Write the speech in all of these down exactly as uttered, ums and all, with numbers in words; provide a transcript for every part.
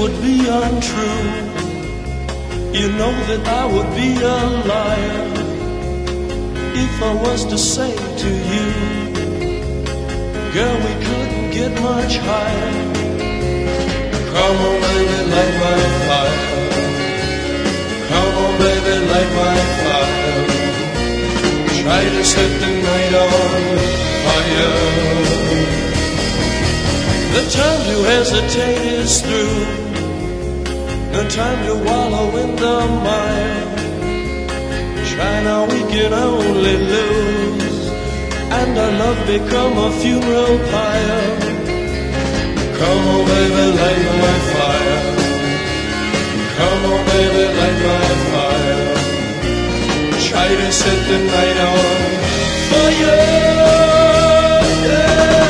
would be untrue. You know that I would be a liar if I was to say to you, girl, we couldn't get much higher. Come on, baby, light my fire. Come on, baby, light my fire. Try to set the night on fire. The time to hesitate is through. No time to wallow in the mire. Try now, we can only lose, and our love become a funeral pyre. Come on, baby, light my fire. Come on, baby, light my fire. Try to set the night on fire. Yeah.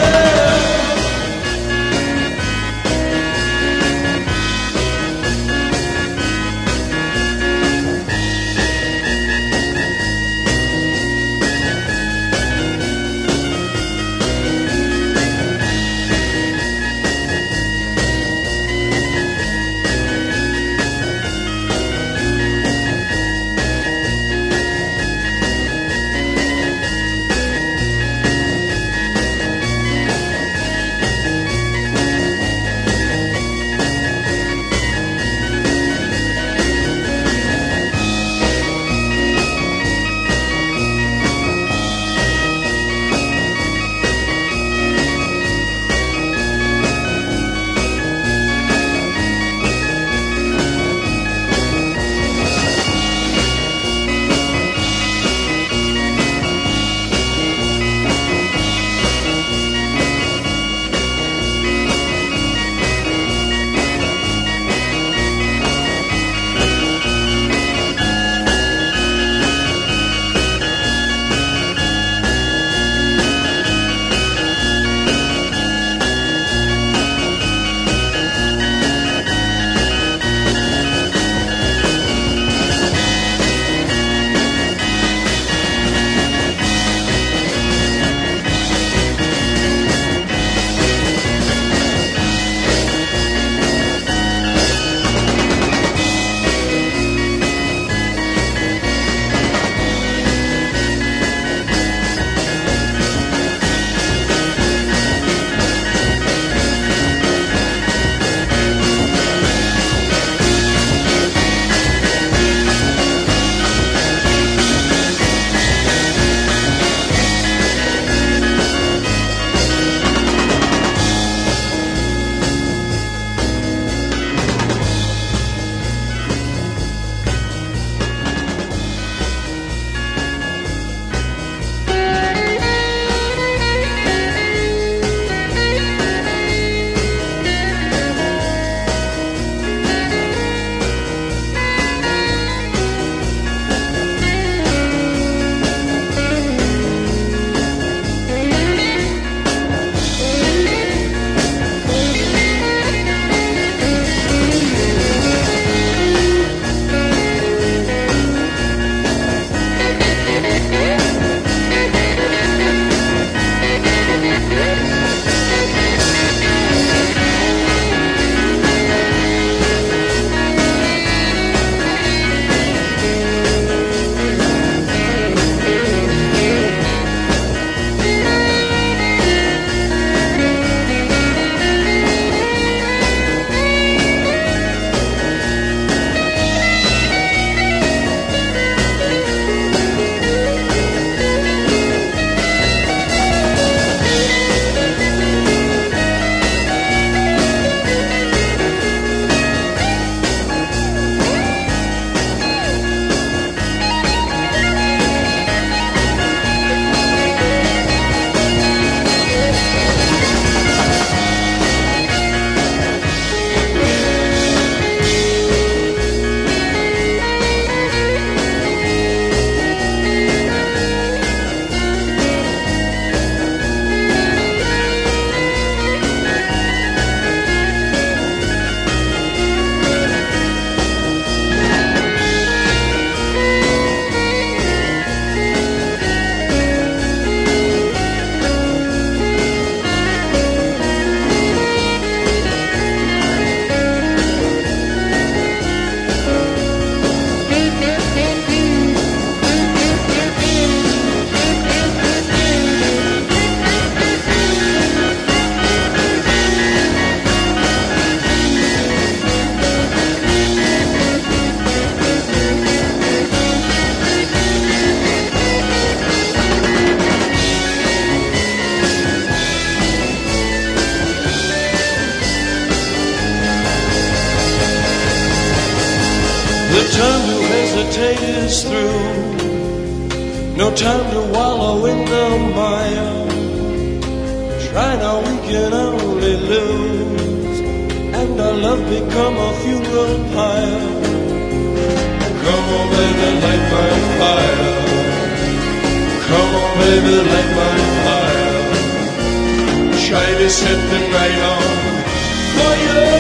hesitate is through. No time to wallow in the mire. Try now, we can only lose, and our love become a funeral pyre. Come on, baby, light my fire. Come on, baby, light my fire. Try to set the night on fire.